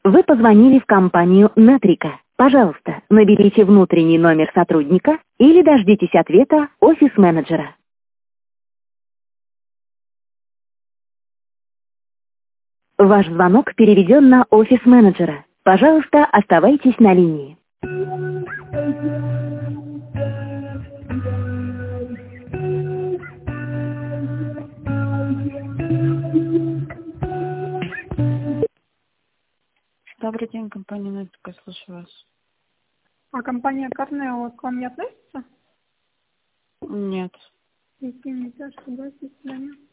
Вы позвонили в компанию Нетрика. Пожалуйста, наберите внутренний номер сотрудника или дождитесь ответа офис-менеджера. Ваш звонок переведен на офис-менеджера. Пожалуйста, оставайтесь на линии. Добрый день, компания Нетрика, слушаю вас. А компания Корнео к вам не относится? Нет. Извините, ошиблась, до свидания.